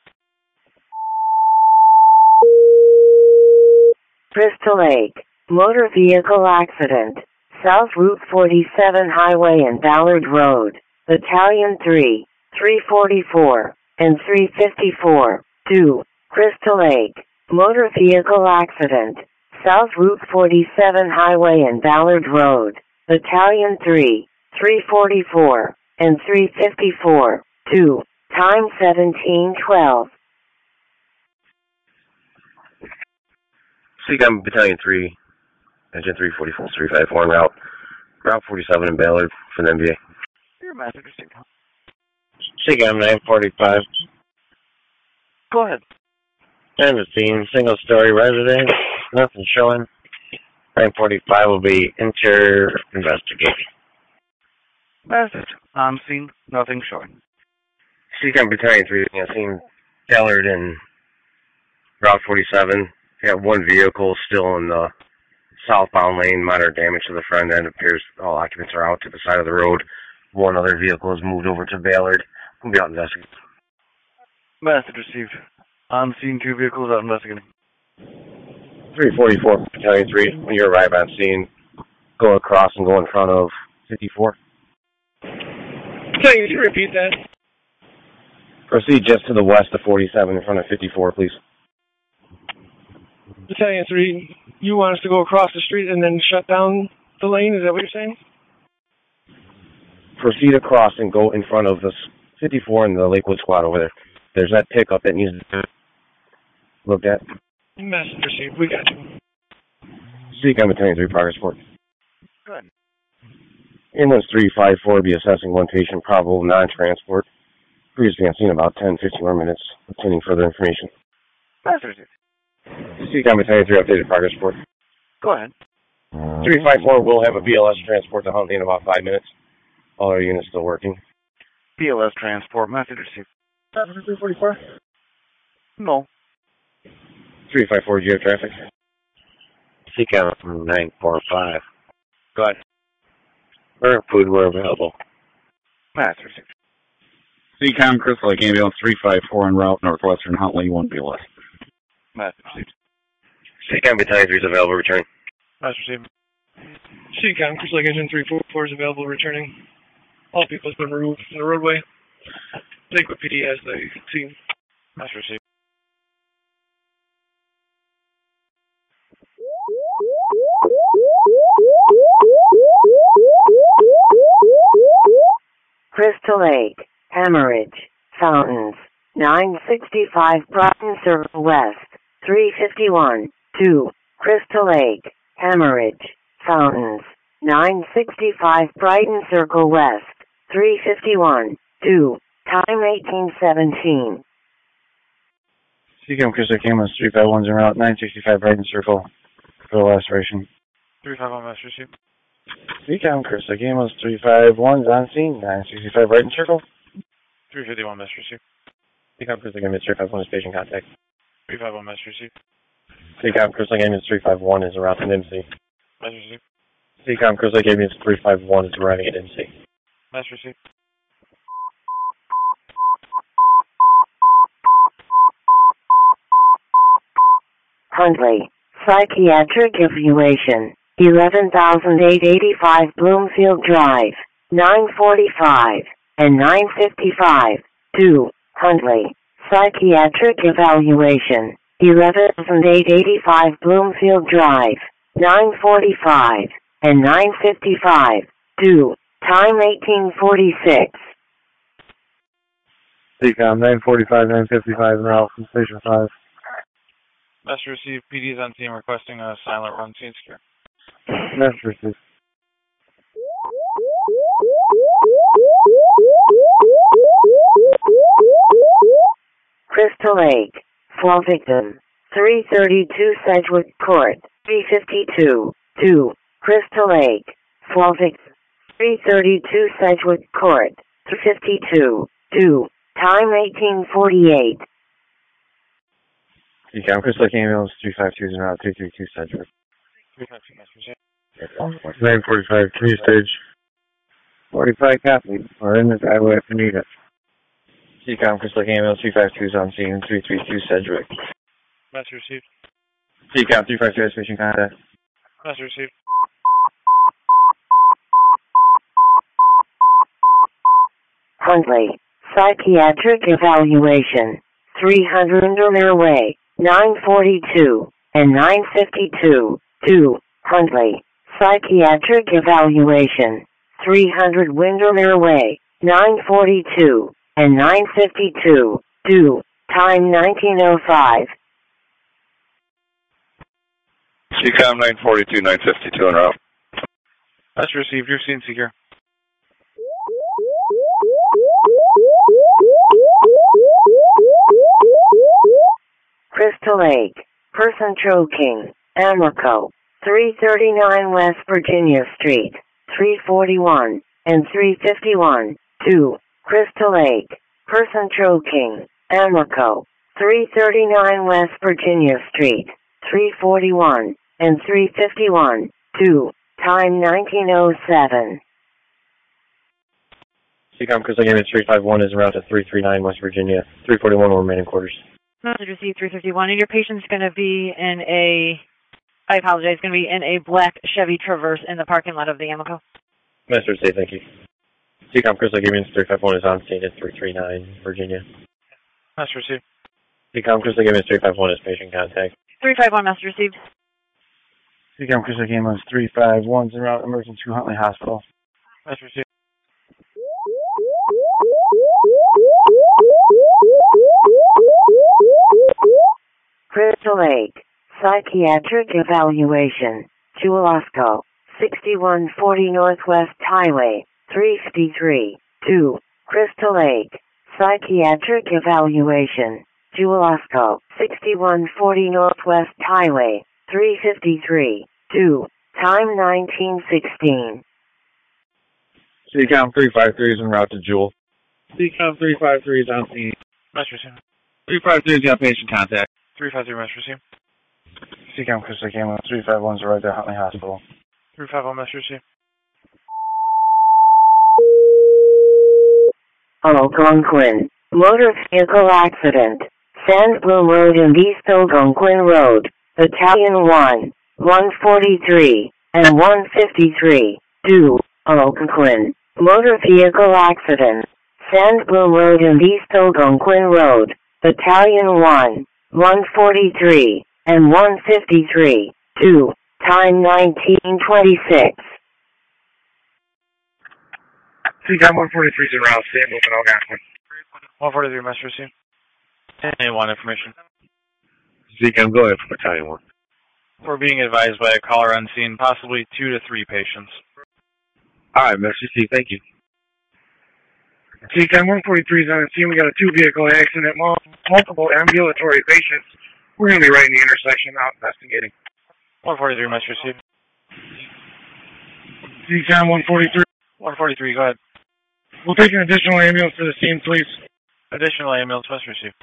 Crystal Lake, motor vehicle accident, South Route 47 Highway and Ballard Road, Battalion 3, 344, and 354, 2, Crystal Lake, motor vehicle accident, South Route 47 Highway and Ballard Road, Battalion 3, 344, and 354, 2, time 1712. Seacom Battalion 3, Engine 344, 354 en route. Route 47 in Ballard for the NBA. Your message received. Seacom 945. Go ahead. And the scene, single-story residence, nothing showing. 945 will be investigating. Message. On scene, nothing showing. Seacom Battalion 3, seen Ballard and Route 47. We got one vehicle still in the southbound lane, moderate damage to the front end. Appears all occupants are out to the side of the road. One other vehicle has moved over to Ballard. We'll be out investigating. Message received. On scene, 2 vehicles out investigating. 344, Battalion 3, when you arrive on scene, go across and go in front of 54. Can you repeat that? Proceed just to the west of 47 in front of 54, please. Battalion 3, you want us to go across the street and then shut down the lane? Is that what you're saying? Proceed across and go in front of the 54 and the Lakewood squad over there. There's that pickup that needs to be looked at. Message received. We got you. Seacom Battalion 3, progress report. Good. Ambulance 354 will be assessing one patient, probable non-transport. Previously on scene about 10-15 more minutes, obtaining further information. Message received. Seacom Battalion 3, updated progress report. Go ahead. 354 will have a BLS transport to Huntley in about 5 minutes. All our units still working. BLS transport, message received. 344? No. 354, do you have traffic? Seacom 945. Go ahead. Current food were available. Message received. Seacom Crystal Lake Ambulance 354 en route Northwestern Huntley, 1 BLS. Message received. Seacom Battalion 3 is available, returning. Message received. Seacom Crystal Lake Engine 344 is available, returning. All people have been removed from the roadway. Lakewood PD has the scene. Message received. Crystal Lake, hemorrhage, fountains, 965 Broughton Circle West, 351, 2, Crystal Lake, hemorrhage, fountains, 965 Brighton Circle West, 351, 2, time 1817. Seacom Crystal Lake Ambulance 351's en route, 965 Brighton Circle for the last ration. 351, message received. Seacom Crystal Lake Ambulance 351's on scene, 965 Brighton Circle. 351, message received. Seacom Crystal Lake Ambulance 351 is patient contact. 351, message received. Seacom Crystal Lake Ambulance 351 is around an MC. Message received. Seacom Crystal Lake Ambulance 351 is arriving at MC. Message received. Huntley, psychiatric evaluation, 11,885 Bloomfield Drive, 945, and 955, 2, Huntley, psychiatric evaluation, 11,885 Bloomfield Drive, 945, and 955, 2, time 1846. CCOM 945, 955 en route from Station 5. Message received. PD is on scene requesting a silent run scene secure. Message received. Crystal Lake. Fall victim. 332 Sedgwick Court. 352. 2. Crystal Lake. Fall victim. 332 Sedgwick Court. 352. 2. Time 1848. CCOM Crystal Lake Ambulance 352 en route 332 Sedgwick. 352, message. 945, can you stage? 45 copy. We're in the driveway if you need it. CCOM Crystal Lake Ambulance 352 is on scene 332 Sedgwick. Message received. CCOM 352 station contact. Message received. Huntley. Psychiatric evaluation. 300 Windermere Way. 942 and 952. 2. Huntley. Psychiatric evaluation. 300 Windermere Way. 942 and 952. 2. Time 1905. CCOM 942, 952 en route. Message received. Your scene secure. Crystal Lake. Person choking. Amoco. 339 West Virginia Street. 341 and 351. 2. Crystal Lake. Person choking. Amoco. 339 West Virginia Street. 341 and 351. 2. Time 1907. CCOM Crystal Lake Ambulance 351 is en route to 339 West Virginia. 341 will remain in quarters. Message received 351, and your patient's going to be in a, I apologize, going to be in a black Chevy Traverse in the parking lot of the Amoco. Message received, thank you. CCOM Crystal Lake Ambulance 351 is on scene at 339 Virginia. Message received. CCOM Crystal Lake Ambulance 351 is patient contact. 351, message received. CCOM Crystal Lake Ambulance 351 is en route emergency to Huntley Hospital. Message received. Crystal Lake. Psychiatric evaluation. Julasco. 6140 Northwest Highway. 353. 2. Crystal Lake. Psychiatric evaluation. Julasco. 6140 Northwest Highway. 353. 2. Time 1916. CCOM 353 is en route to Jewel. CCOM 353 is on scene. Message received. 353 is got patient contact. 353, message received. CCOM Crystal Lake Ambulance 351 is arrived at Huntley Hospital. 351, message received. Algonquin. Motor vehicle accident. Sandbloom Road and East Algonquin Road. Battalion 1, 143, and 153. 2. Algonquin. Motor vehicle accident. Sandbloom Road and East Algonquin Road. Battalion 1, 143, and 153. 2. Time 1926. CCOM 143 is en route, Sandbloom and Algonquin. 143, message received. Anyone information? CCOM, go ahead for Battalion 1. We're being advised by a caller on scene, possibly 2 to 3 patients. All right, message received, thank you. CCOM 143 is on the scene. We got a 2-vehicle accident, multiple ambulatory patients. We're going to be right in the intersection now investigating. 143, message received. CCOM 143. 143, go ahead. We'll take an additional ambulance to the scene, please. Additional ambulance, message received.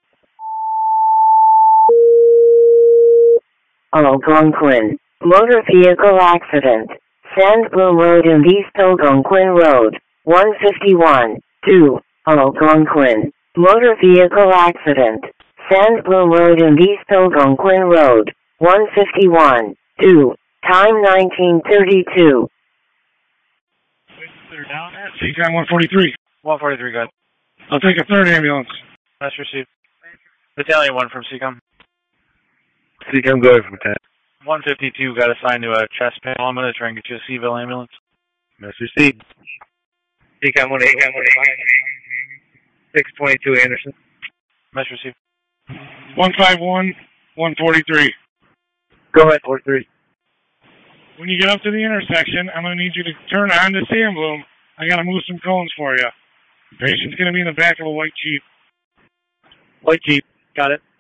Algonquin. Motor vehicle accident. Sandbloom Road and East Algonquin Road. 151. 2. Algonquin. Motor vehicle accident. Sandbloom Road and East Algonquin Road. 151. 2. Time 1932. They're down at CCOM 143. 143, go ahead. I'll take a third ambulance. Message received. Battalion 1 from CCOM. CCOM, go ahead for Battalion. 152 got assigned to a chest panel. I'm going to try and get you a Seville ambulance. Message received. CCOM 145. 622 Anderson. Message received. 151, 143. Go ahead, 43. When you get up to the intersection, I'm going to need you to turn on to Sandbloom. I got to move some cones for you. Patient's going to be in the back of a white Jeep. White Jeep. Got it.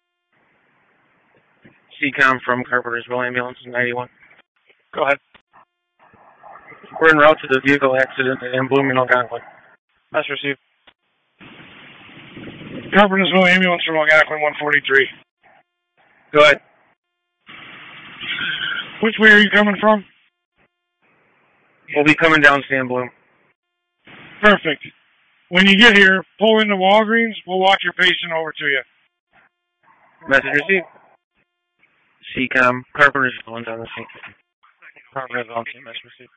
CCOM from Carpentersville Ambulance 91. Go ahead. We're en route to the vehicle accident in Blooming, Algonquin. Message received. Carpentersville Ambulance from Algonquin 143. Go ahead. Which way are you coming from? We'll be coming down Sandbloom. Perfect. When you get here, pull into Walgreens. We'll walk your patient over to you. Message received. CCOM, Carpentersville on the scene. Carpentersville on scene. Message received.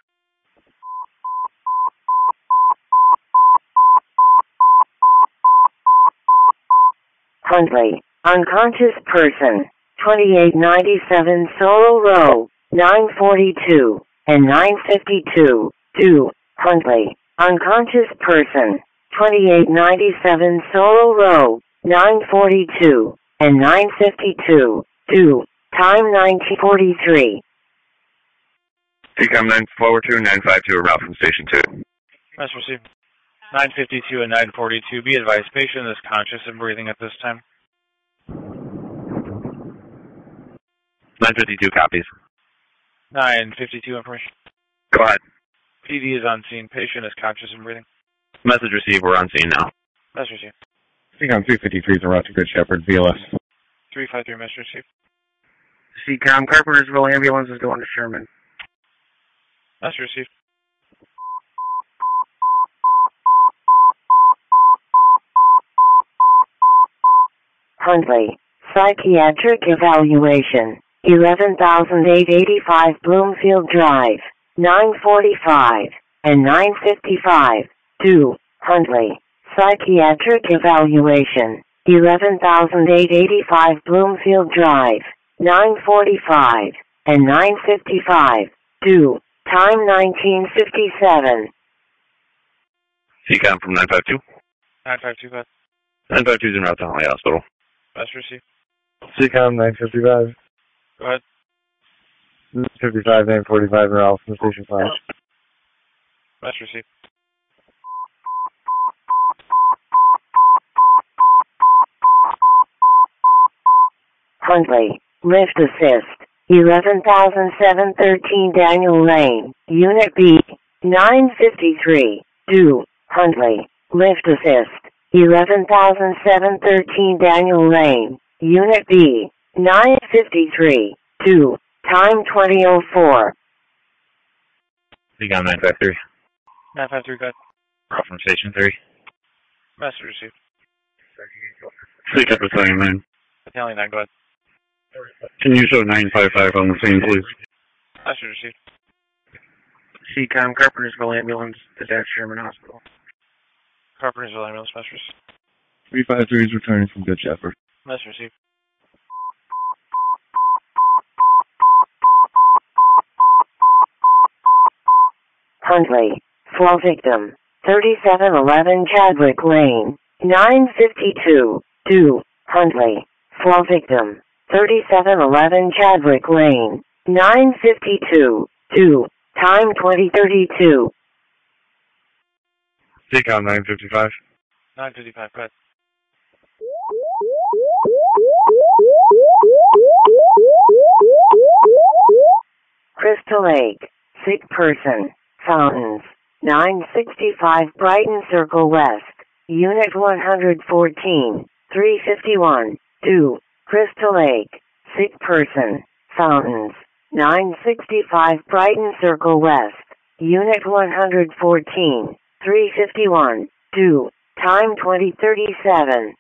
Huntley, unconscious person, 2897 Solo Row, 942 and 952. 2. Huntley, unconscious person, 2897 Solo Row, 942 and 952. 2. Time 1943. CCOM 942, 952, route from Station 2. Message received. 952 and 942. Be advised, patient is conscious and breathing at this time. 952 copies. 952 information. Go ahead. PD is on scene. Patient is conscious and breathing. Message received. We're on scene now. Message received. CCOM 353 is en route to Good Shepherd, BLS. 353, message received. CCOM, Carpentersville Ambulance is going to Sherman. Message received. Huntley, psychiatric evaluation, 11,885 Bloomfield Drive, 945 and 955. 2. Huntley, psychiatric evaluation, 11,885 Bloomfield Drive, 945 and 955. 2. Time 1957. CCOM from 952. 952, go ahead. 952 is en route to Holly Hospital. Message received. CCOM 955. Go ahead. 55, 945 route from Station 5. Message received. Huntley, lift assist, 11,713 Daniel Lane, Unit B, 953. 2. Huntley, lift assist, 11,713 Daniel Lane, Unit B, 953. 2. Time 20:04. CCOM 953. 953, go ahead. Route from Station 3. Message received. CCOM Battalion 9. Battalion 9, go ahead. Can you show 955 on the scene, please? Message received. CCOM, Carpentersville Ambulance is at Sherman Hospital. Carpentersville ambulance, message received. 353 is returning from Good Shepherd. Message received. Huntley, fall victim, 3711 Chadwick Lane, 952. 2. Huntley, fall victim, 3711 Chadwick Lane, 952. 2. Time 20:32. CCOM 955. 955, go ahead. Crystal Lake, sick person, Fountains, 965 Brighton Circle West, Unit 114, 351. 2. Crystal Lake, sick person, Fountains, 965 Brighton Circle West, Unit 114, 351. 2. Time 20:37.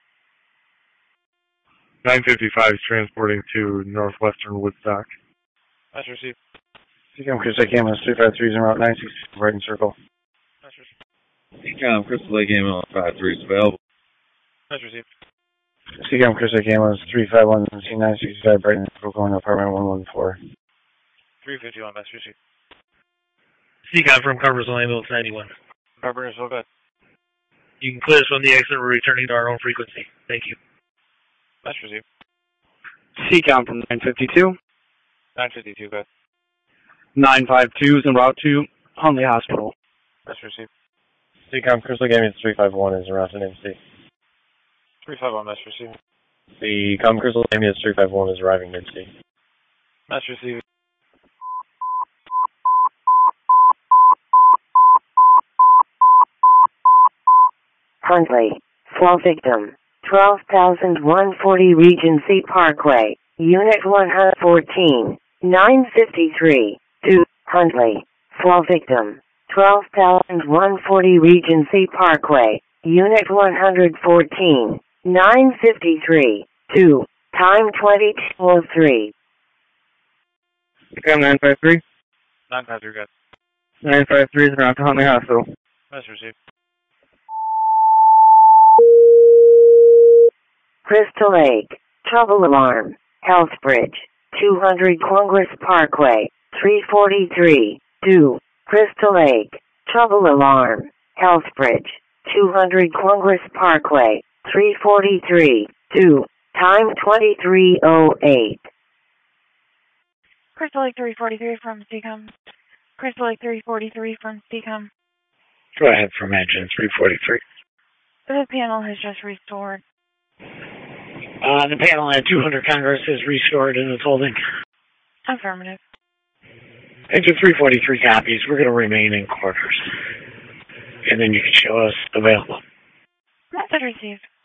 955 is transporting to Northwestern Woodstock. Message received. CCOM, Crystal Lake Ambulance 353 is en route 960 Brighton Circle. Message received. CCOM Crystal Lake Ambulance 53 is available. Message received. CCOM, Crystal Lake Ambulance 351 965 Brighton Circle going to apartment 114. 351, message received. CCOM from Carpentersville Ambulance 91. Carpentersville, go ahead. You can clear us from the exit. We're returning to our own frequency. Thank you. Message received. CCOM from 952. 952, go ahead. 952 is en route to Huntley Hospital. Message received. CCOM, Crystal Gaming 351 is en route to NMC. 351, message received. CCOM, Crystal Gaming 351 is arriving at NMC. Message received. Huntley, fall victim, 12,140 Regency Parkway, Unit 114, 953, to Huntley, fall victim, 12,140 Regency Parkway, Unit 114, 953, to time 22:03. CCOM 953. 953, go ahead. 953 is around to Huntley Hospital. Message received. Crystal Lake, trouble alarm, Healthbridge, 200 Congress Parkway, 343, to Crystal Lake, trouble alarm, Healthbridge, 200 Congress Parkway, 343, to time 23:08. Crystal Lake 343 from CCOM. Crystal Lake 343 from CCOM. Go ahead from engine 343. The panel has just restored. The panel at 200 Congress is restored and it's holding. Affirmative. Engine 343 copies. We're going to remain in quarters. And then you can show us available. Message received.